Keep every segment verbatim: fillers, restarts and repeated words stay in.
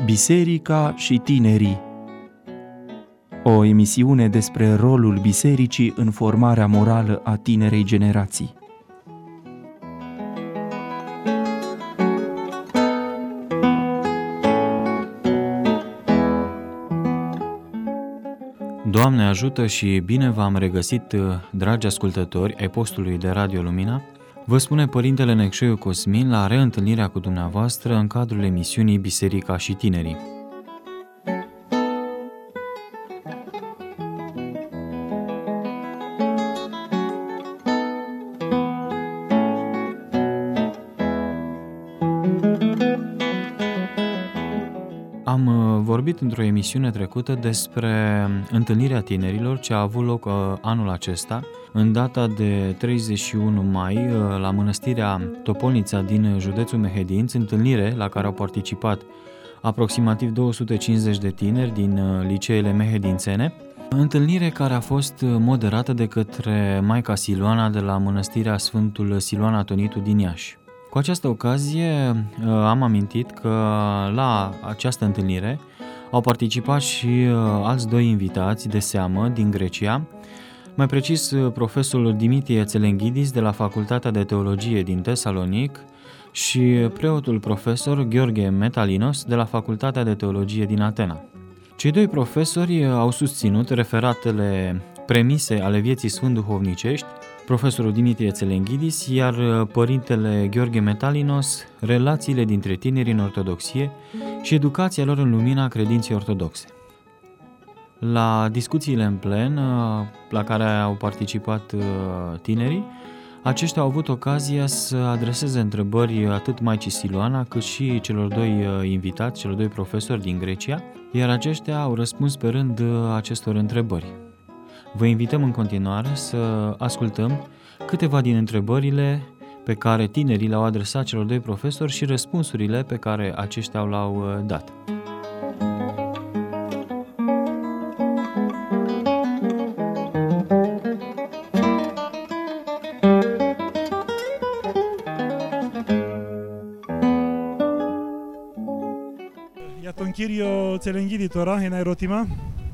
Biserica și tinerii. O emisiune despre rolul bisericii în formarea morală a tinerei generații. Doamne ajută și bine v-am regăsit, dragi ascultători ai postului de Radio Lumina. Vă spune Părintele Necșoiu Cosmin la reîntâlnirea cu dumneavoastră în cadrul emisiunii Biserica și tinerii. Am vorbit într-o emisiune trecută despre întâlnirea tinerilor ce a avut loc anul acesta, în data de treizeci și unu mai, la Mănăstirea Topolnița din județul Mehedinț, întâlnire la care au participat aproximativ două sute cincizeci de tineri din liceele mehedințene, întâlnire care a fost moderată de către Maica Siluana de la Mănăstirea Sfântul Siluan Atonitu din Iași. Cu această ocazie am amintit că la această întâlnire au participat și alți doi invitați de seamă din Grecia, mai precis profesorul Dimitrie Tselenghidis de la Facultatea de Teologie din Tesalonic și preotul profesor Gheorghe Metalinos de la Facultatea de Teologie din Atena. Cei doi profesori au susținut referatele premise ale vieții sfânt-duhovnicești, profesorul Dimitrie Tselenghidis, iar părintele Gheorghe Metalinos, relațiile dintre tineri în ortodoxie și educația lor în lumina credinței ortodoxe. La discuțiile în plen, la care au participat tinerii, aceștia au avut ocazia să adreseze întrebări atât Maicii Siluana, cât și celor doi invitați, celor doi profesori din Grecia, iar aceștia au răspuns pe rând acestor întrebări. Vă invităm în continuare să ascultăm câteva din întrebările pe care tinerii le-au adresat celor doi profesori și răspunsurile pe care aceștia le-au dat. Για τον κύριο Τσελεγγίδη τώρα, ένα ερώτημα.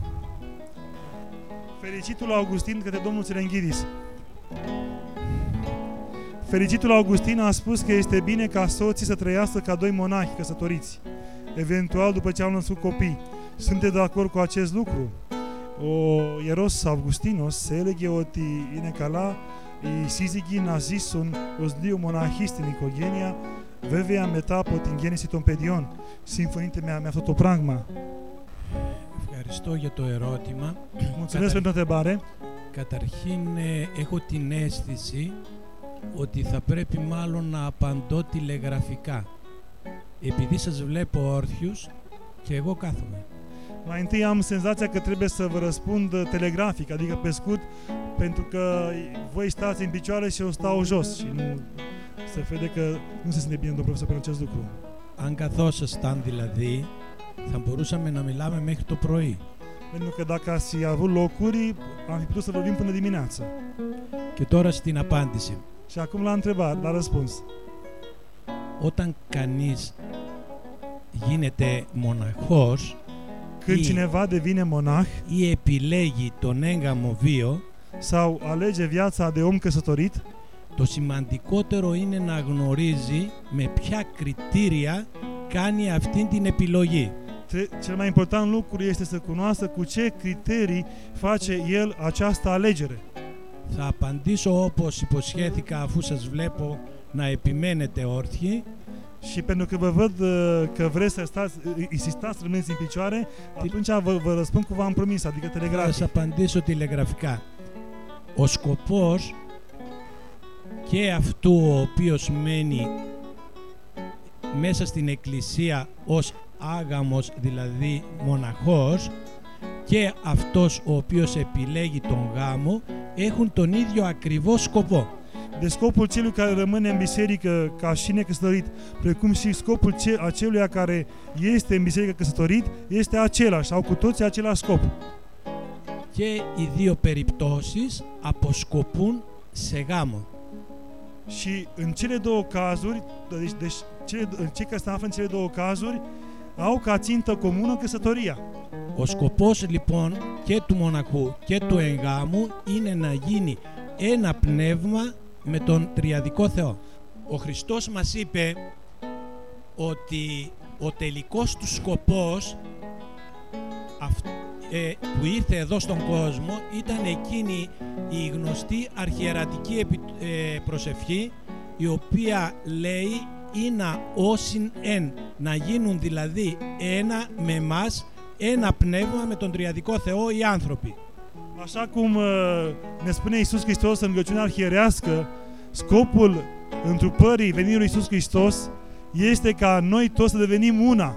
Fericitul Augustin către domnul Tselenghidis. Fericitul Augustin a spus că este bine ca soții să trăiască ca doi monahi căsătoriți, eventual după ce au născut copii. Sunteți de acord cu acest lucru? Ο Ιερός Αυγουστίνος έλεγε ότι είναι καλά οι σύζυγοι να ζήσουν ως δύο μοναχοί στην οικογένεια, βέβαια μετά από την γέννηση των παιδιών. Συμφωνείτε με, με αυτό το πράγμα? Ευχαριστώ για το ερώτημα. Mulțumesc pentru întrebare. Καταρχήν έχω την αίσθηση ότι θα πρέπει μάλλον να απαντώ τηλεγραφικά. Επειδή σας βλέπω όρθιους και εγώ κάθομαι. Mai întâi am senzația că trebuie să vă răspund telegrafic, adică pe scurt, pentru că voi stați în picioare și eu stau jos și nu se vede că nu se simte bine, domnul profesor, pentru acest lucru. Αν καθόσασταν δηλαδή, θα μπορούσαμε να μιλάμε μέχρι το πρωί. Pentru că dacă ați avut locuri, am fi putut să vorbim până dimineață. Και τώρα στην απάντηση. Și acum la întrebare, la răspuns. Όταν κανείς γίνεται μοναχός, când ή, cineva devine monah ή επιλέγει τον έγγαμο βίο, sau alege viața de om căsătorit, το σημαντικότερο είναι να γνωρίζει με ποια κριτήρια κάνει αυτήν την επιλογή. Cel mai important lucru este să cunoască cu ce criterii face el această alegere. Θα απαντήσω όπως υποσχέθηκα, αφού σας βλέπω να επιμένετε όρθιοι. Și pentru că vă văd că vreți să stați, insistați să rămâneți în picioare, atunci vă, vă răspund cum v-am promis, adică telegrafic. Θα σας απαντήσω τηλεγραφικά. Ο σκοπός και αυτού ο οποίος μένει μέσα στην εκκλησία ως άγαμος, δηλαδή μοναχός, και αυτός ο οποίος επιλέγει τον γάμο έχουν τον ίδιο ακριβώς σκοπό. De scopul celui care rămâne în biserică ca și necăsătorit, precum și scopul aceluia care este în biserică căsătorit, este același, au cu toții același scop. Και οι δύο περιπτώσεις αποσκοπούν σε γάμο. Și în cele două cazuri, deci, deci cele, cei care se află în cele două cazuri au ca țintă comună căsătoria. Ο σκοπός λοιπόν και του μοναχού και του εγγάμου είναι να γίνει ένα πνεύμα με τον τριαδικό Θεό. Ο Χριστός μας είπε ότι ο τελικός του σκοπός αυ- ε, που ήρθε εδώ στον κόσμο ήταν εκείνη η γνωστή αρχιερατική επι- ε, προσευχή, η οποία λέει «Ήνα όσιν εν», να γίνουν δηλαδή ένα με εμάς, ένα πνεύμα με τον τριαδικό Θεό οι άνθρωποι. Așa cum uh, ne spune Iisus Hristos în rugăciunea arhierească, scopul întrupării venirii lui Iisus Hristos este ca noi toți să devenim una.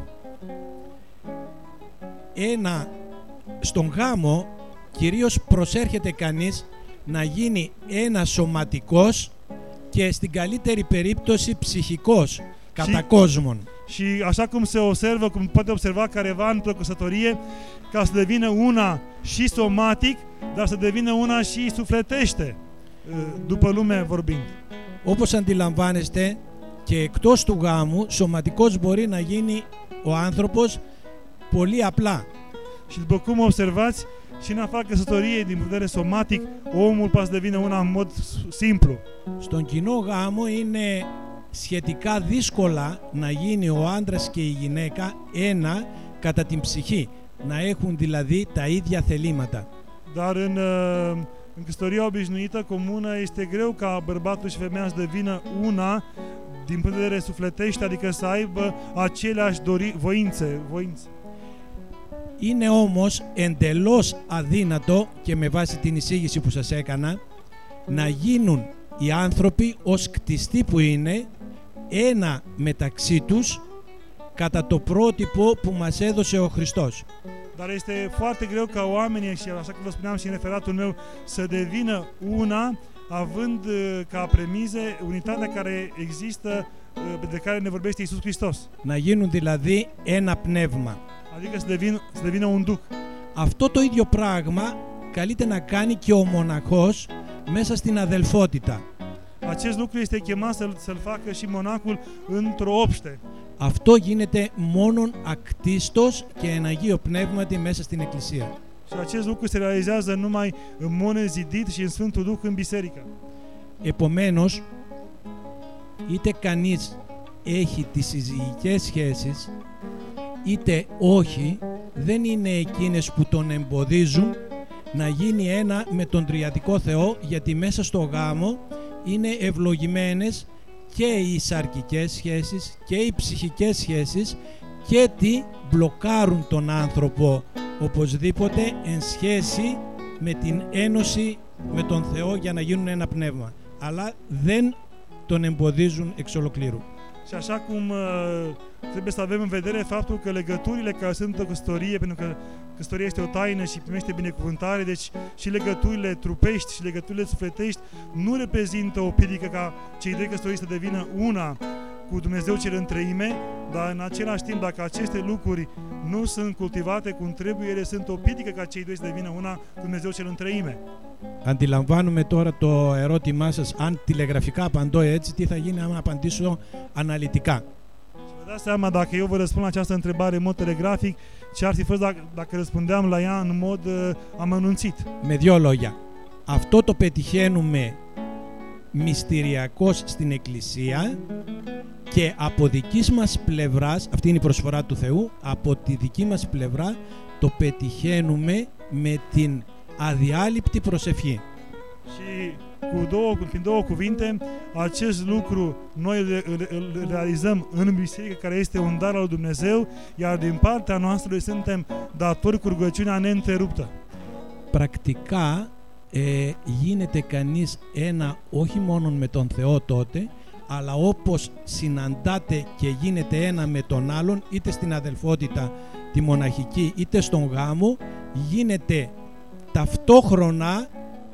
Ένα, στον γάμο κυρίως προσέρχεται κανείς να γίνει ένα σωματικός και στην καλύτερη περίπτωση ψυχικός, κατά κόσμον. Și așa cum se observă, cum poate observa careva într-o căsătorie, ca să devină una și somatic, dar să devină una și sufletește, după lume vorbind. Όπως αντιλαμβάνεστε, και εκτός του γάμου, σωματικός μπορεί να γίνει ο άνθρωπος πολύ απλά. Și după cum observați, și în afara căsătoriei, din punct de vedere somatic, omul poate să devină una în mod simplu. Στον κοινό γάμο είναι σχετικά δύσκολα να γίνει ο άντρας και η γυναίκα ένα κατά την ψυχή, να έχουν δηλαδή τα ίδια θελήματα. Dar în, în căsătoria obișnuită, comună, este greu ca bărbatul și femeia să devină una din punct de vedere sufletește, adică să aibă aceleași dori, voințe, voințe. Είναι όμως εντελώς αδύνατο, και με βάση την εισήγηση που σας έκανα, να γίνουν οι άνθρωποι ως κτιστοί που είναι ένα μεταξύ τους κατά το πρότυπο που μας έδωσε ο Χριστός. Dar este foarte greu ca oamenii, și așa cum vă spuneam și în referatul meu, să devină una, având ca premize unitatea care există, de care ne vorbește Iisus Hristos. Να γίνουν δηλαδή ένα πνεύμα. Adică să devină, să devină un duc. Αυτό το ίδιο πράγμα καλείται να κάνει και ο μοναχός μέσα στην αδελφότητα. Acest lucru este chemat să-l, să-l facă și monacul într-o obște. Αυτό γίνεται μόνον ακτίστος και εν Αγίο Πνεύματι μέσα στην Εκκλησία. Și acest lucru se realizează numai în mod nezidit și în Sfântul Duh în biserică. Επομένως, είτε κανείς έχει τις συζυγικές σχέσεις, είτε όχι, δεν είναι εκείνες που τον εμποδίζουν να γίνει ένα με τον Τριαδικό Θεό, γιατί μέσα στο γάμο είναι ευλογημένες και οι σαρκικές σχέσεις και οι ψυχικές σχέσεις, και τι μπλοκάρουν τον άνθρωπο οπωσδήποτε εν σχέση με την ένωση με τον Θεό για να γίνουν ένα πνεύμα, αλλά δεν τον εμποδίζουν εξ ολοκλήρου. Și așa cum uh, trebuie să avem în vedere faptul că legăturile care sunt în căsătorie, pentru că căsătoria este o taină și primește binecuvântare, deci și legăturile trupești și legăturile sufletești nu reprezintă o piedică ca cei doi căsătoriți să devină una cu Dumnezeu cel în treime, dar în același timp, dacă aceste lucruri nu sunt cultivate cum trebuie, ele sunt o piedică ca cei doi să devină una cu Dumnezeu cel în treime. Αντιλαμβάνουμε τώρα το ερώτημά σας, αν τηλεγραφικά απαντώ έτσι, τι θα γίνει άμα απαντήσω αναλυτικά. Vă dați seama, dacă eu vă răspund la această întrebare în mod telegrafic, ce ar fi fost dacă, dacă răspundeam la ea în mod uh, amănunțit. Με δυο λόγια. Αυτό το πετυχαίνουμε μυστηριακώς στην Εκκλησία, και από δικής μας πλευράς, αυτή είναι η προσφορά του Θεού, από τη δική μας πλευρά το πετυχαίνουμε με την αδιάλειπτη προσευχή. Și cu două, prin două cuvinte, acest lucru noi îl, îl, îl realizăm în biserică, care este un dar al lui Dumnezeu, iar din partea noastră suntem datori cu rugăciunea neîntreruptă. Πρακτικά ε, γίνεται κανείς ένα όχι μόνο με τον Θεό τότε, αλλά όπως συναντάτε και γίνεται ένα με τον άλλον, είτε στην αδελφότητα τη μοναχική είτε στον γάμο, γίνεται ταυτόχρονα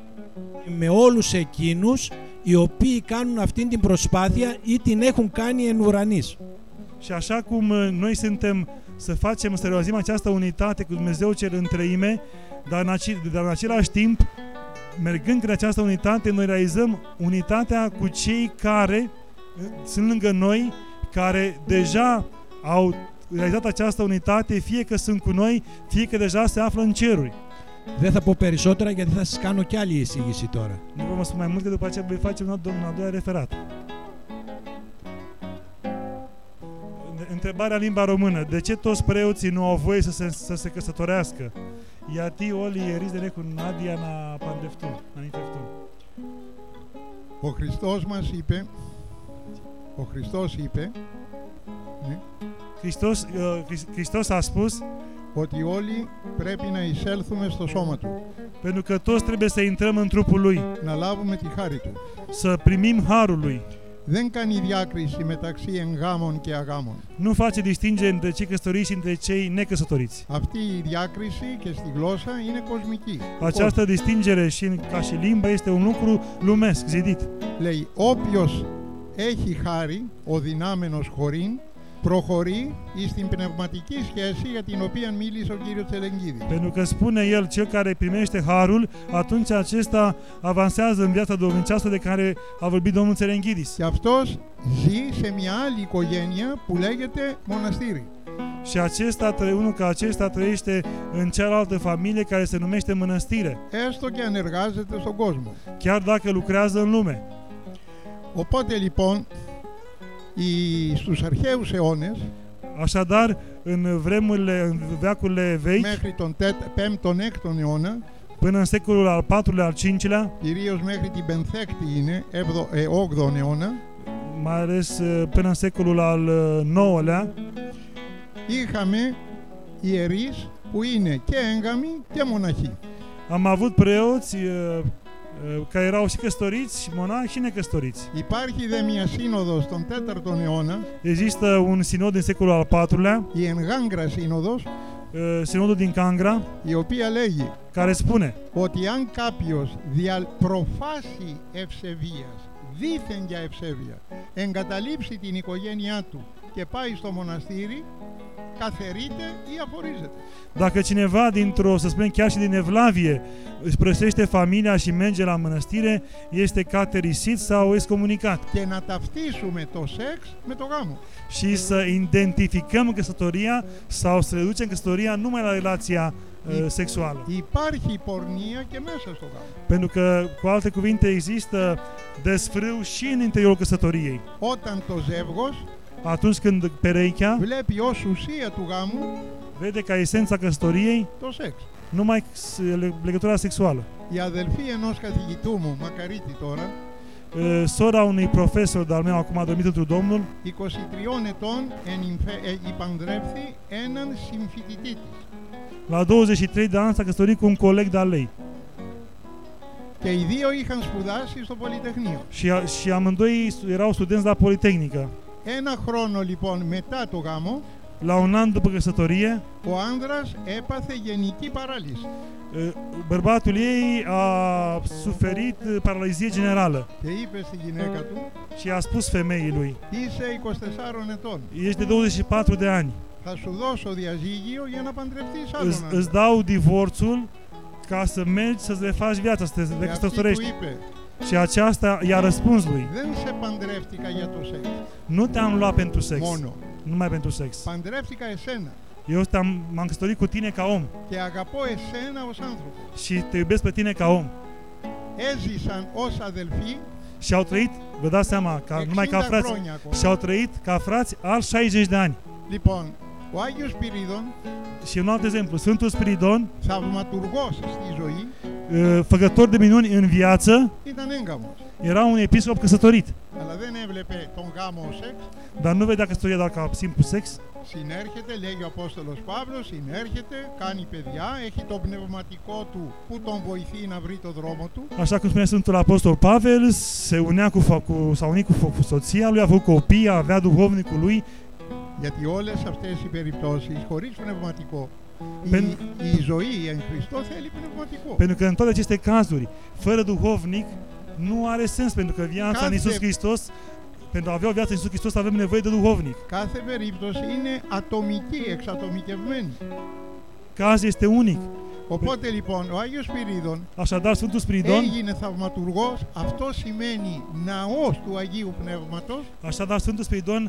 με όλους εκείνους οι οποίοι κάνουν αυτήν την προσπάθεια ή την έχουν κάνει εν ουρανής. Și așa cum noi suntem să facem, să realizăm această unitate cu Dumnezeu cel în treime, dar în, ace- dar în același timp, mergând în această unitate, noi realizăm unitatea cu cei care sunt lângă noi, care deja au realizat această unitate, fie că sunt cu noi, fie că deja se află în ceruri. Δεν θα πω περισσότερα γιατί θα σας κάνω κι άλλη εισήγηση τώρα. Nu vă spun mai mult, că după aceea voi face un al doilea referat. Întrebarea în limba română. De ce toți preoții nu au voie să se, să se căsătorească? Γιατί όλοι οι ιερείς δεν έχουν άδεια να παντρευτούν, να νηφευτούν? Ο Χριστός μας είπε, ο Χριστός είπε, ναι, Χριστός, Χριστός a spus ότι όλοι πρέπει να εισέλθουμε στο σώμα Του, pentru că toți trebuie să intrăm în trupul Lui, να λάβουμε τη χάρη Του. să primim harul Lui. Δεν κάνει διάκριση μεταξύ εγγάμων και αγάμων. Nu face distingere între cei căsătoriți și între cei necăsătoriți. Αυτή η διάκριση και στη γλώσσα είναι κοσμική. Această distingere și în, ca și limba este un lucru lumesc, zidit. Λέει, όποιος έχει χάρη, ο δυνάμενος χωρήν, προχωρεί στην πνευματική σχέση για την οποία μίλησε ο κύριος Τσελεγγίδης. Pentru că spune el, cel care primește harul, atunci acesta avansează în viața domnicească de care a vorbit domnul Țelenghidis. Και αυτός ζει σε μια άλλη οικογένεια που λέγεται μοναστήρι. Și acesta, unul ca acesta trăiește în cealaltă familie care se numește mănăstire, έστω και αν εργάζεται στον κόσμο. chiar dacă lucrează în lume. Οπότε λοιπόν, οι, στους αρχαίους αιώνες, Așadar, în vremurile, în veacurile vechi, μέχρι τον πέμπτον έκτον αιώνα, până în secolul al patrulea, al cincilea, κυρίως μέχρι την Πενθέκτη είναι, όγδοον αιώνα, mai ales până în secolul al nouălea, είχαμε ιερείς που είναι και έγγαμοι και μοναχοί. Am avut preoți care erau și căsătoriți, și monahi și necăsătoriți. Υπάρχει δε μια σύνοδος τον τέταρτον αιώνα, Există un sinod din secolul al patrulea, η Εγγάγκρα σύνοδος, sinodul din Kangra, η οποία λέγει care spune ότι αν κάποιος δια προφάση ευσεβίας, δήθεν για ευσέβεια, εγκαταλείψει την οικογένειά του και πάει στο μοναστήρι, καθερείται ή αφορίζεται. Dacă cineva dintr-o, să spunem chiar și din evlavie, își părăsește familia și merge la mănăstire, este caterisit sau excomunicat. Και να ταυτίσουμε το σεξ με το γάμο. Și să identificăm căsătoria sau să reducem căsătoria numai la relația uh, sexuală. Υπάρχει πορνεία και μέσα στο γάμο. Pentru că, cu alte cuvinte, există desfrâu și în interiorul căsătoriei. Όταν το ζεύγος Atunci când perechea βλέπει ως ουσία του γάμου vede ca esența căsătoriei το σεξ. numai legătura sexuală. Η αδελφή ενός καθηγητού μου, μακαρίτη τώρα, sora unui profesor de-al meu, acum a dormit într-un Domnul, είκοσι τριών ετών υπαντρεύθη έναν συμφοιτητή της. La douăzeci și trei de ani s-a căsătorit cu un coleg de-al ei. Και οι δύο είχαν σπουδάσει στο Πολυτεχνείο. Și, și amândoi erau studenți la Politehnică. Ένα χρόνο λοιπόν μετά το γάμο, la un an după căsătorie, ο άνδρας έπαθε γενική παράλυση. Bărbatul ei a suferit paralizie generală. Και είπε στη γυναίκα του, și a spus femeii lui, είσαι είκοσι τεσσάρων ετών. Ești de douăzeci și patru de ani. Θα σου δώσω διαζύγιο για να παντρευτείς άλλον Îți, άντρα. îți dau divorțul ca să mergi să-ți refaci viața, să te căsătorești. Și aceasta i-a răspuns lui. Δεν σε παντρεύτηκα για το σεξ. Nu te-am luat pentru sex. Μόνο. Numai pentru sex. Παντρεύτηκα εσένα. Eu te-am, m-am căsătorit cu tine ca om. Και αγαπώ εσένα ως άνθρωπο. Și te iubesc pe tine ca om. Έζησαν ως αδελφοί. Și au trăit, vă dați seama, ca, numai ca frați. Și au trăit ca frați alți șaizeci de ani. Λοιπόν, ο Άγιος Σπυρίδων, și un alt exemplu, Sfântul Spiridon, θαυματουργός στη ζωή, făcător de minuni în viață, ήταν έγκαμος. Era un episcop căsătorit. Αλλά δεν έβλεπε τον γάμο ως σεξ. Dar nu vedea căsătoria doar ca simplu sex. Συνέρχεται, λέγει ο Απόστολος Παύλος, συνέρχεται, κάνει παιδιά, έχει το πνευματικό του που τον βοηθεί να βρει το δρόμο του. Așa cum spunea Sfântul Apostol Pavel, se unea cu, cu s-a unit cu, cu soția lui, a avut copii, avea duhovnicul lui. Γιατί όλες αυτές οι περιπτώσεις χωρίς πνευματικό, Pen... η, η ζωή εν Χριστώ θέλει πνευματικό. Pentru că în toate aceste cazuri, fără duhovnic, nu are sens, pentru că viața în Iisus Hristos, pentru a avea o viață în Iisus Hristos, avem nevoie de duhovnic. Κάθε περίπτωση είναι ατομική, εξατομικευμένη. Caz este unic. Οπότε λοιπόν ο Άγιος Σπυρίδων Așadar, Sfântul Spiridon έγινε θαυματουργός, αυτό σημαίνει ναός του Αγίου Πνεύματος. Așadar, Sfântul Spiridon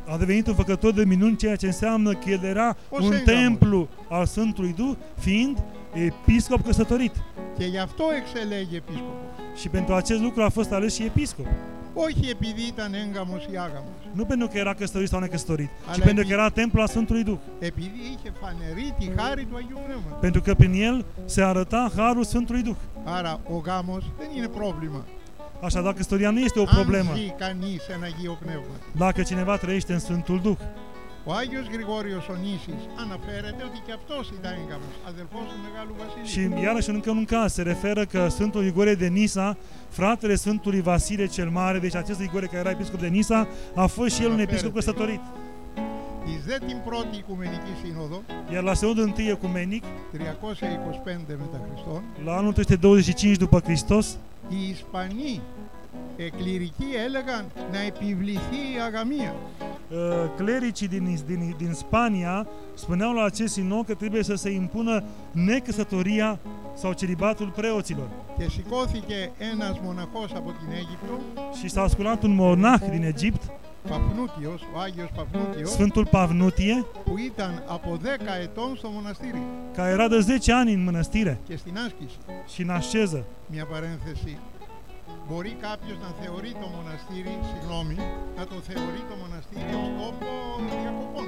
a devenit un făcător de minuni, ceea ce înseamnă că el era O un Sfânt templu al Sfântului Duh, fiind episcop căsătorit. Και γι' αυτό εξελέγει επίσκοπος. Și pentru acest lucru a fost ales și episcop. Όχι επειδή ήταν έγκαμος ή άγαμος. Nu pentru că era căsătorit sau necăsătorit, ci Ale pentru pi- că era templu al Sfântului Duh. Επειδή είχε φανερεί τη χάρη του Αγίου Πνεύματος. Pentru că prin el se arăta harul Sfântului Duh. Άρα ο γάμος δεν είναι πρόβλημα. Așadar, căsătoria nu este o Αν problemă ζει κανείς ένα Αγίο Πνεύμα. dacă cineva trăiește în Sfântul Duh. Ο Άγιος Γρηγόριος ο Νήσης αναφέρεται ότι και αυτός ήταν έγκαμος, αδελφός του Μεγάλου Βασιλείου. Și iarăși încă un caz se referă că Sfântul Grigorie de Nisa, fratele Sfântului Vasile cel Mare, deci acest Grigorie care era episcop de Nisa, a fost și el un episcop căsătorit. Εις δε την πρώτη Οικουμενική Σύνοδο, Iar la Sinodul întâi ecumenic, τριακόσια είκοσι πέντε μετά Χριστόν, la anul trei sute douăzeci și cinci după Hristos, οι Ισπανοί εκκληρικοί έλεγαν να επιβληθεί η αγαμία. uh, clericii din, din, din Spania spuneau la acest sinod că trebuie să se impună necăsătoria sau celibatul preoților. Και σηκώθηκε ένας μοναχός από την Αίγυπτο, Și s-a sculat un monah din Egipt, Παφνούτιος, ο Άγιος Παφνούτιος, Sfântul Pavnutie, που ήταν από δέκα ετών στο μοναστήρι care era de zece ani în mănăstire και στην άσκηση. și în asceză. Μια παρένθεση. Μπορεί κάποιος να θεωρεί το μοναστήρι, συγγνώμη, να το θεωρεί το μοναστήρι ως τόπο διακοπών.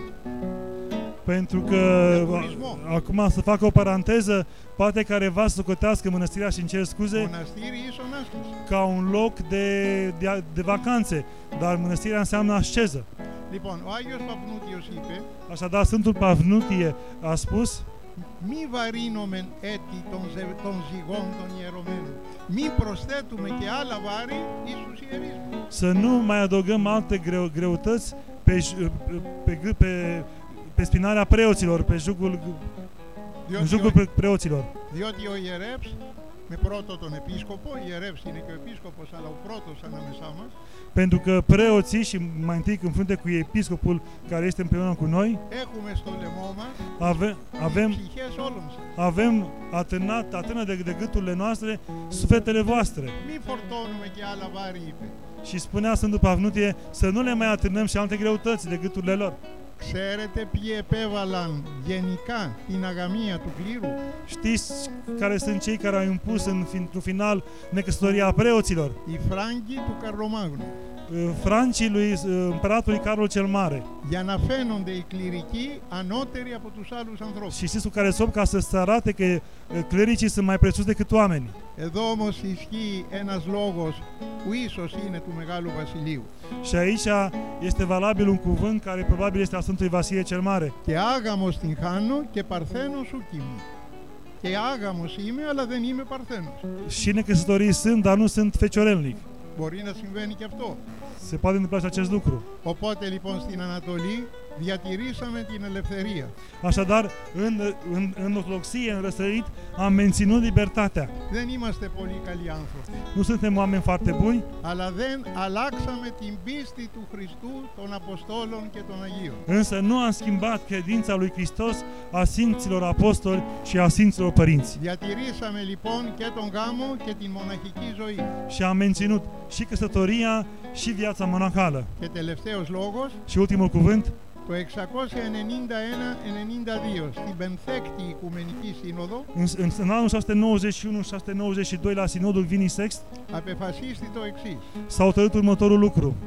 Pentru că, De turismo. acum să fac o paranteză, poate careva să socotească mănăstirea și îmi cer scuze Μοναστήρι ίσον άσκηση. ca un loc de, de, de vacanțe, dar mănăstirea înseamnă asceză. Λοιπόν, ο Άγιος Παφνούτιος είπε Așadar, Sfântul Pavnutie a spus: μη βαρύνομεν έτη των, ζε- των ζυγών των ιερωμένων. Μη προσθέτουμε και άλλα βάρη εις τους ιερείς μας. să nu mai adăugăm alte greu, greutăți pe, j- pe, pe, pe, pe spinarea preoților, pe jugul, în Διότι, jugul ο, pre- preoților. διότι ο ιερεύς, με πρώτο τον επίσκοπο, η ιερεύς είναι και ο επίσκοπος, αλλά ο πρώτος ανάμεσά μας, Pentru că preoții, și mai întâi când frunte cu episcopul care este împreună cu noi, έχουμε στο λαιμό μας ave, τις avem, ψυχές όλων σας. avem atârnat, atârnă de, de gâturile noastre sufletele voastre. Μη φορτώνουμε και άλλα βάρη, είπε. Și spunea Sfântul Pavnutie să nu le mai atârnăm și alte greutăți de gâturile lor. Ξέρετε ποιοι επέβαλαν γενικά την αγαμία του κλήρου? Știți care sunt cei care au impus în, într-un final necăsătoria preoților? Οι Φράγκοι του Καρλομάγνου. Francii lui împăratului Carol cel Mare. Για να φαίνονται οι κληρικοί ανώτεροι από τους άλλους ανθρώπους. Și știți cu care scop? Ca să se arate că clericii sunt mai prețioși decât oamenii. Εδώ όμως ισχύει ένας λόγος που ίσως είναι του Μεγάλου Βασιλείου. Și aici este valabil un cuvânt care probabil este al Sfântului Vasile cel Mare. Και άγαμος την χάνω και παρθένος ουκ είμαι. Και άγαμος είμαι αλλά δεν είμαι παρθένος. Și necăsătorii sunt, dar nu sunt feciorelnic. Μπορεί να συμβαίνει και αυτό. Se poate întâmpla și acest lucru. Οπότε λοιπόν στην Ανατολή διατηρήσαμε την ελευθερία. Așadar, în, în, în ortodoxie, în răsărit, am menținut libertatea. Δεν είμαστε πολύ καλοί άνθρωποι. Nu suntem oameni foarte buni, Αλλά δεν αλλάξαμε την πίστη του Χριστού, των Αποστόλων και των Αγίων. însă nu am schimbat credința lui Hristos, a Sfinților Apostoli și a Sfinților Părinți. Διατηρήσαμε λοιπόν και τον γάμο και την μοναχική ζωή. Și am menținut și căsătoria și viața monacală. Και τελευταίος λόγος, Și ultimul cuvânt, το εξακόσια ενενήντα ένα ενενήντα δύο στην Πενθέκτη Οικουμενική Σύνοδο în, în, în anul șase sute nouăzeci și unu șase sute nouăzeci și doi la Sinodul Vinii Sext, απεφασίστη το εξής. s-a hotărât următorul lucru.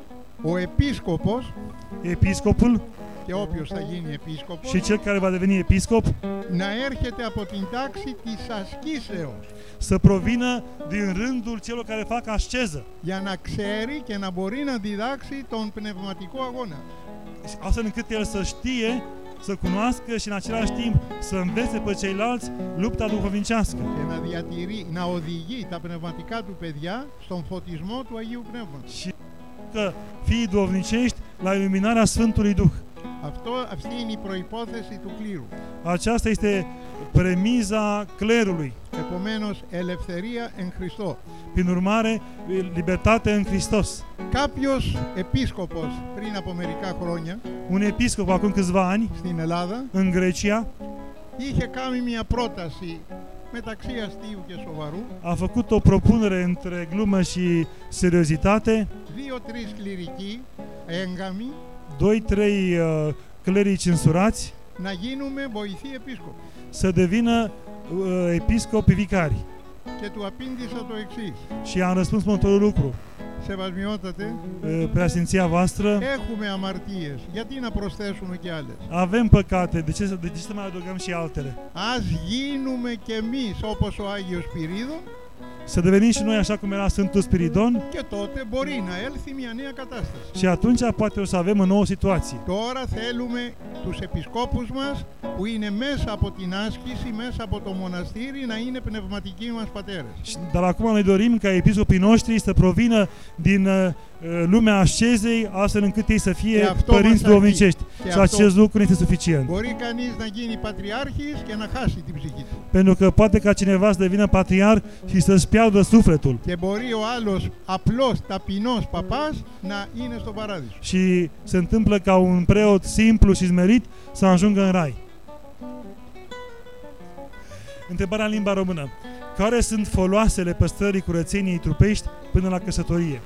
Ο επίσκοπος Episcopul και όποιος θα γίνει επίσκοπος și cel care va deveni episcop να έρχεται από την τάξη της ασκήσεως să provină din rândul celor care fac asceză, για να ξέρει και να μπορεί να διδάξει τον πνευματικό αγώνα. astfel încât el să știe, să cunoască și în același timp să învețe pe ceilalți lupta duhovnicească Και να διατηρεί, να οδηγεί τα πνευματικά του παιδιά στον φωτισμό του Αγίου Πνεύματος. și că fiii duhovnicești la iluminarea Sfântului Duh. Αυτό, αυτή είναι η προϋπόθεση του κλήρου. Aceasta este premiza clerului. Επομένως, ελευθερία εν Χριστώ. Prin urmare, libertate în Hristos. Κάποιος επίσκοπος πριν από μερικά χρόνια Un episcop acum câțiva ani, στην Ελλάδα în Grecia, είχε κάνει μια πρόταση μεταξύ αστείου και σοβαρού. a făcut o propunere între glumă și seriozitate. Δύο-τρεις κληρικοί, έγκαμοι, doi trei uh, clerici însurați να γίνουμε βοηθοί επίσκοποι. să devină uh, episcopi vicari. Και του απήντησα το εξής. Și am răspuns următorul lucru. Σεβασμιότατε, Uh, Preasfinția voastră, έχουμε αμαρτίες. Γιατί να προσθέσουμε και άλλες? avem păcate, de ce, să- de ce să mai adăugăm și altele? Ας γίνουμε κι εμείς όπως ο Άγιος Σπυρίδων Să devenim și noi așa cum era Sfântul Spiridon και τότε μπορεί να έλθει μια νέα κατάσταση. și atunci poate o să avem o nouă situație. Τώρα θέλουμε τους επισκόπους μας που είναι μέσα από την άσκηση, μέσα από το μοναστήρι, να είναι πνευματικοί μας πατέρες. Și- Dar acum noi dorim ca episcopii noștri să provină din uh, lumea ascezei, astfel încât ei să fie Και αυτό părinți μας duhovnicești. Και Și αυτό acest lucru nu este suficient. μπορεί κανείς να γίνει πατριάρχης και να χάσει την ψυχή του. Pentru că poate ca cineva să devină patriar și să-și piardă sufletul. Και μπορεί ο άλλος απλός, ταπεινός παπάς να είναι στο παράδεισο. Și se întâmplă ca un preot simplu și smerit să ajungă în rai. Întrebarea în limba română. Care sunt foloasele păstrării curățeniei trupești până la căsătorie?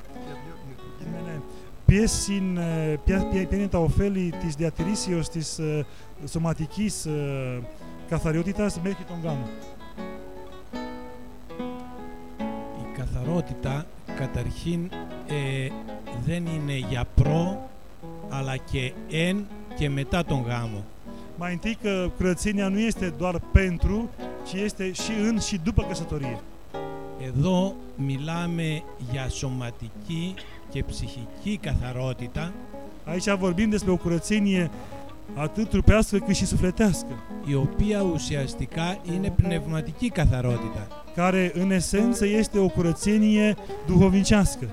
Ποιες είναι, ποια, ποια είναι τα ωφέλη της διατηρήσεως της ε, σωματικής ε, καθαριότητας μέχρι τον γάμο? Η καθαρότητα καταρχήν ε, δεν είναι για προ, αλλά και εν και μετά τον γάμο. Mai întâi că curățenia nu este doar pentru, ci este și în și după căsătorie. Εδώ μιλάμε για σωματική και ψυχική καθαρότητα, Aici vorbim despre o curățenie atât trupească cât și sufletească, η οποία ουσιαστικά είναι πνευματική καθαρότητα. care în esență este o curățenie duhovnicească.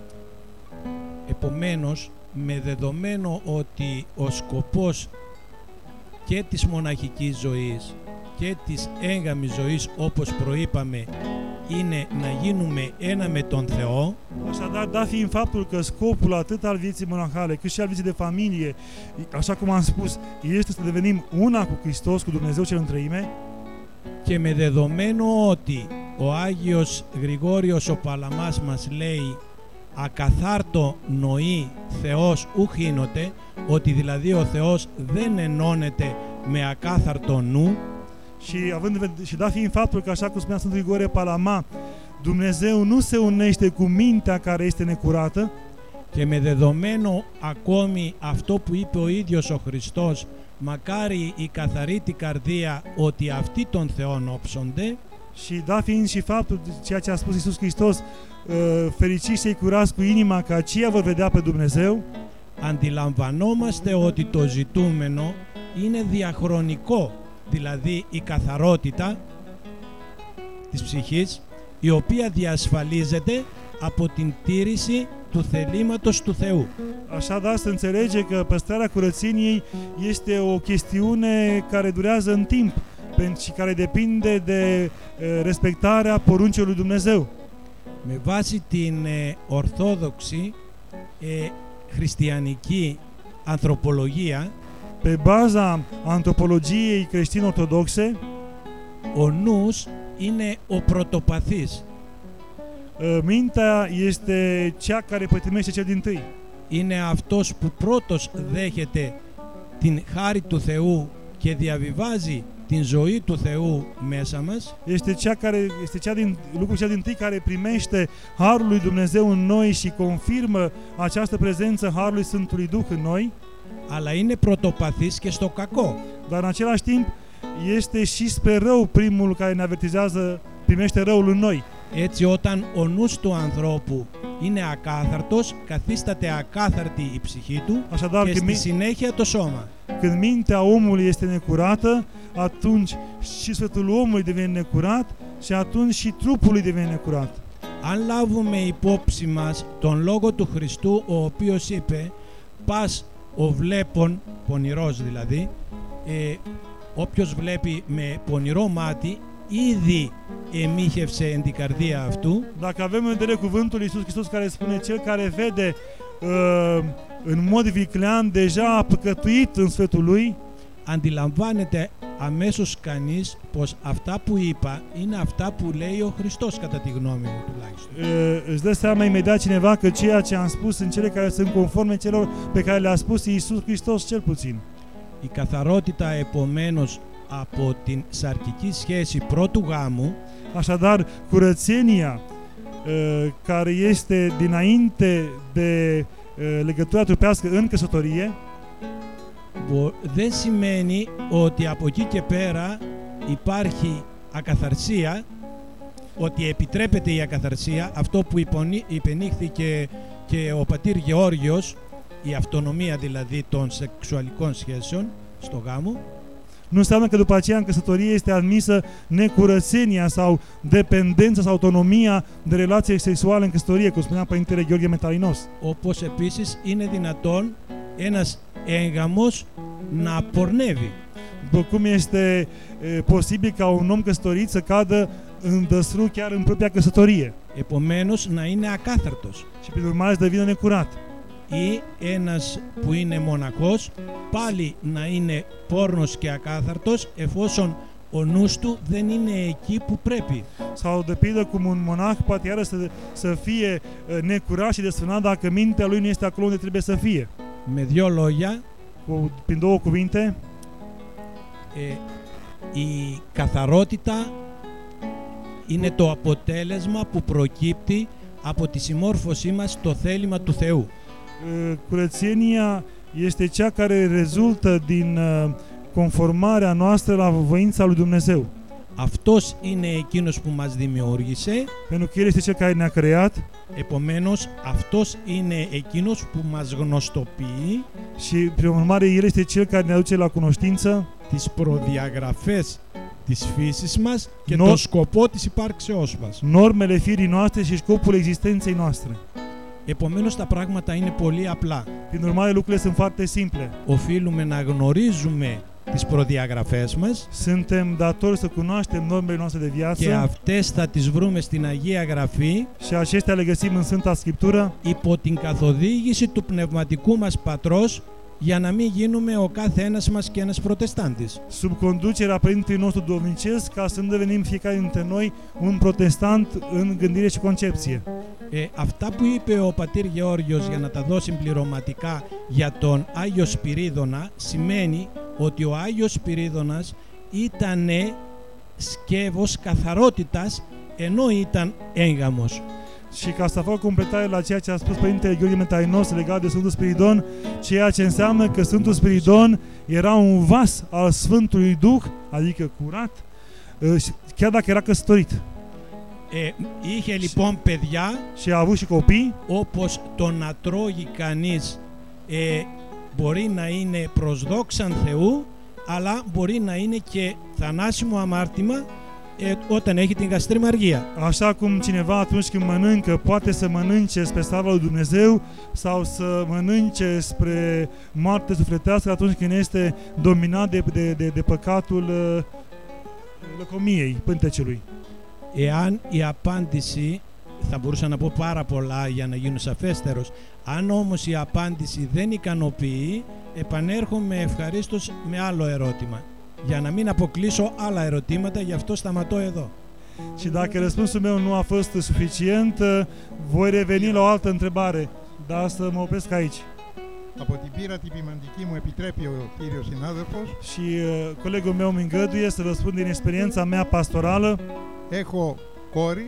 Επομένως, με δεδομένο ότι ο σκοπός και της μοναχικής ζωής και της έγγαμης ζωής, όπως προείπαμε, είναι να γίνουμε ένα με τον Θεό, Așadar, dat fiind faptul că scopul atât al vieții monahale cât și al vieții de familie, așa cum am spus, este să devenim una cu Hristos, cu Dumnezeu cel în treime, και με δεδομένο ότι ο Άγιος Γρηγόριος ο Παλαμάς μας λέει ακαθάρτο νοεί Θεός ουχ ίνοτε, ότι δηλαδή ο Θεός δεν ενώνεται με ακάθαρτο νου, și, având, în ved- și dat fiind faptul că, așa cum spunea Sfântul Grigore Palama, Dumnezeu nu se unește cu mintea care este necurată, και με δεδομένο ακόμη αυτό που είπε ο ίδιος ο Χριστός, μακάρι η καθαρή καρδία ότι αυτοί τον Θεόν όψονται, și dat fiind și faptul de ceea ce a spus Iisus Hristos, uh, fericiți cei curați cu inima, că aceia vor vedea pe Dumnezeu, αντιλαμβανόμαστε ότι το ζητούμενο είναι διαχρονικό, δηλαδή η καθαρότητα της ψυχής, η οποία διασφαλίζεται από την τήρηση του θελήματος του Θεού. Așadar, să înțelege că păstrarea curățeniei este o chestiune care durează în timp pen- și care depinde de uh, respectarea poruncilor lui Dumnezeu. Με βάση την ε, ορθόδοξη ε, χριστιανική ανθρωπολογία, Pe baza antropologiei creștin-ortodoxe, ο νους είναι ο πρωτοπαθής. uh, mintea este cea care pătimește cel dintâi. Είναι αυτός που πρώτος δέχεται την χάρη του Θεού και διαβιβάζει την ζωή του Θεού μέσα μας, Este cea care este cea din lucrul cel dintâi care primește harul lui Dumnezeu în noi și confirmă această prezență harului Sfântului Duh în noi, αλλά είναι πρωτοπαθής και στο κακό. dar în același timp este și spre rău primul care ne avertizează, primește răul în noi. Έτσι όταν ο νους του ανθρώπου είναι ακάθαρτος, καθίσταται ακάθαρτη η ψυχή του Așadar, και când, στη mi- συνέχεια το σώμα. când mintea omului este necurată, atunci și sufletul omului devine necurat și atunci și trupul lui devine necurat. Αν λάβουμε υπόψη μας τον λόγο του Χριστού, ο οποίος είπε «Πας ο βλέπων», πονηρός δηλαδή, ε, όποιος βλέπει με πονηρό μάτι, ήδη εμίχευσε εν την καρδία αυτού, Dacă avem în vedere cuvântul lui Iisus Hristos care spune cel care vede uh, în mod viclean deja a păcătuit în sfătul lui, αντιλαμβάνεται αμέσως κανείς πως αυτά που είπα είναι αυτά που λέει ο Χριστός, κατά τη γνώμη μου τουλάχιστον. Uh, își dă seama imediat cineva că ceea ce am spus sunt cele care sunt conforme celor pe care le-a spus Iisus Hristos cel puțin. Η καθαρότητα επομένως από την σαρκική σχέση πρώτου γάμου Așadar, curățenia uh, care este dinainte de uh, legătura trupească în căsătorie δεν σημαίνει ότι από εκεί και πέρα υπάρχει ακαθαρσία, ότι επιτρέπεται η ακαθαρσία, αυτό που υπενήχθηκε και ο πατήρ Γεώργιος, η αυτονομία δηλαδή των σεξουαλικών σχέσεων στο γάμο. Nu înseamnă că după aceea în căsătorie este admisă necurățenia sau dependența sau autonomia de relație sexuală în căsătorie, cum spunea Părintele Gheorghe Metalinos. Όπως επίσης είναι δυνατόν ένας έγγαμος να πορνεύει. După cum este e, posibil ca un om căsătorit să cadă în dăsru chiar în propria căsătorie. Επομένως να είναι ακάθαρτος. Și prin urmare să devină necurat. Ή ένας που είναι μοναχός πάλι να είναι πόρνος και ακάθαρτος εφόσον ο νους του δεν είναι εκεί που πρέπει. Sau de pildă cum un monah poate iară să, să fie necurat și desfrânat dacă mintea lui nu este acolo unde trebuie să fie. Με δύο λόγια, cu, prin două cuvinte, ε, η καθαρότητα είναι το αποτέλεσμα που προκύπτει από τη συμμόρφωσή μας στο θέλημα του Θεού. Curățenia este cea care rezultă din conformarea noastră la voința lui Dumnezeu. Αυτός είναι εκείνος που μας δημιούργησε. Pentru că El este cel care ne-a creat. Επομένως, αυτός είναι εκείνος που μας γνωστοποιεί. Și prin urmare El este cel care ne aduce la cunoștință τις προδιαγραφές της φύσης μας και Νο... τον σκοπό της υπάρξεώς μας. Normele firii noastre și scopul existenței noastre. Επομένως τα πράγματα είναι πολύ απλά. Prin urmare lucrurile sunt foarte simple. Οφείλουμε να γνωρίζουμε τις προδιαγραφές μας. Suntem datori să cunoaștem normele noastre de viață. Και αυτές θα τις βρούμε στην Αγία Γραφή. Și acestea le găsim în Sfânta Scriptură. Υπό την καθοδήγηση του πνευματικού μας πατρός, για να μην γίνουμε ο κάθε ένας μας και ένας προτεστάντης. Sub conducerea Părintelui nostru duhovnicesc, ca să nu devenim fiecare dintre noi un protestant în gândire și concepție. Ε, αυτά που είπε ο πατήρ Γεώργιος για να τα δώσει πληρωματικά για τον Άγιο Σπυρίδωνα σημαίνει ότι ο Άγιος Σπυρίδωνας ήταν σκεύος καθαρότητας ενώ ήταν έγγαμος. Și ca să fac completare la ceea ce a spus Părintele Gheorghe Metainos legat de Sfântul Spiridon, ceea ce înseamnă că Sfântul Spiridon era un vas al Sfântului Duh, adică curat, chiar dacă era căsătorit. Ε, είχε λοιπόν παιδιά, și a avut și copii, όπως το να τρώγει κανείς ε, μπορεί να είναι προς δόξαν Θεού, αλλά μπορεί να είναι και θανάσιμο αμάρτημα ε, όταν έχει την γαστριμαργία. Așa cum cineva atunci când mănâncă poate să mănânce spre slava lui Dumnezeu sau să mănânce spre moarte sufletească atunci când este dominat de, de, de, de păcatul uh, lăcomiei, pântecelui. Εάν η απάντηση, θα μπορούσα να πω πάρα πολλά για να γίνω σαφέστερος, αν όμως η απάντηση δεν ικανοποιεί, επανέρχομαι ευχαρίστως με άλλο ερώτημα, για να μην αποκλείσω άλλα ερωτήματα, γι' αυτό σταματώ εδώ. Și dacă răspunsul meu nu a fost suficient, voi reveni la o altă întrebare, dar să mă opresc aici. Από την πείρα την ποιμαντική μου επιτρέπει ο κύριος συνάδελφος. Și uh, colegul meu îmi îngăduie să răspund din experiența mea pastorală. Έχω κόρη,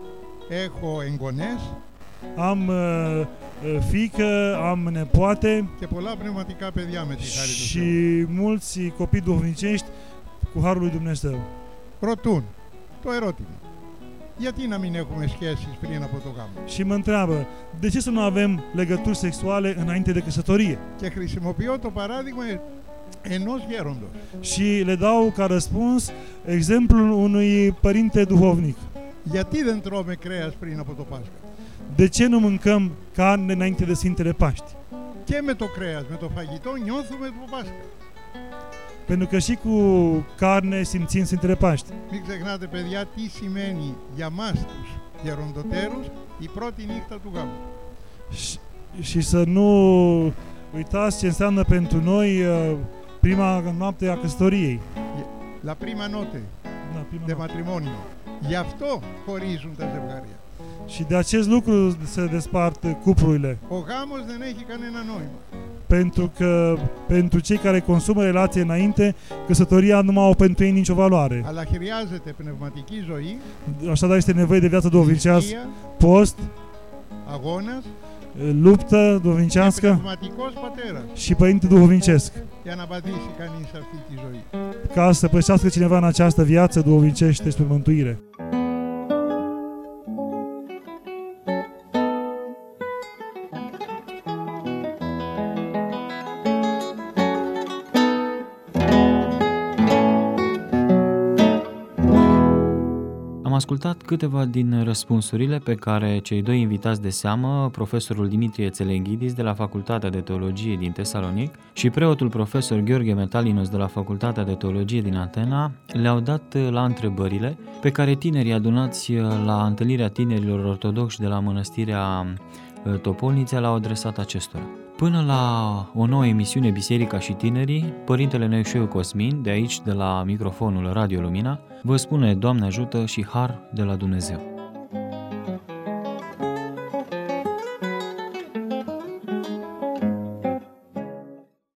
έχω εγγονές. Am uh, fiică, am nepoate. Και πολλά πνευματικά παιδιά με τη χάρη του Și Θεού. mulți copii duhovnicești cu harul lui Dumnezeu. Ρωτούν το ερώτημα. Γιατί να μην έχουμε σχέσεις πριν από το γάμο? Și mă întreabă, de ce să nu avem legături sexuale înainte de căsătorie? Και χρησιμοποιώ το παράδειγμα ενός γέροντος. Și le dau ca răspuns exemplul unui părinte duhovnic. Γιατί δεν τρώμε κρέας πριν από το Πάσχα? De ce nu mâncăm carne înainte de Sfintele Paști? Και με το κρέας, με το φαγητό νιώθουμε το Πάσχα. Pentru că și cu carne simțim Sfintele Paști. Μην ξεχνάτε παιδιά τι σημαίνει για μας τους γεροντοτέρους η πρώτη νύχτα του γάμου. Și, și să nu uitați ce înseamnă pentru noi prima noapte a căsătoriei. La prima note La prima de noapte. matrimonio. Γι' αυτό χωρίζουν τα ζευγάρια. Și de acest lucru se despart cuplurile. Ο γάμος δεν έχει κανένα νόημα. Pentru că pentru cei care consumă relație înainte, căsătoria nu mai au pentru ei nicio valoare. Αλλά χρειάζεται πνευματική ζωή, Așadar este nevoie de viață duhovnicească, θυσία, post, αγώνας luptă και duhovnicească πνευματικός πατέρας și părinte duhovnicesc, για να πατήσει κανείς αυτή τη ζωή. ca să pășească cineva în această viață duhovnicește spre mântuire. Am ascultat câteva din răspunsurile pe care cei doi invitați de seamă, profesorul Dimitrie Țelenghidis de la Facultatea de Teologie din Tesalonic și preotul profesor Gheorghe Metalinos de la Facultatea de Teologie din Atena, le-au dat la întrebările pe care tinerii adunați la întâlnirea tinerilor ortodoxi de la mănăstirea Topolnița l-au adresat acestora. Până la o nouă emisiune Biserica și Tinerii, Părintele Neșeu Cosmin, de aici, de la microfonul Radio Lumina, vă spune Doamne ajută și har de la Dumnezeu.